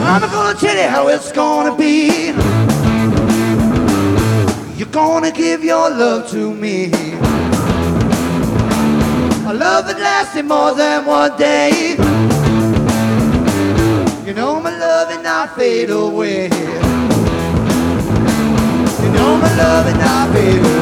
I'm gonna tell you how it's gonna be. You're gonna give your love to me. A love that lasted more than one day. You know my love and not fade away. You know my love and not fade away.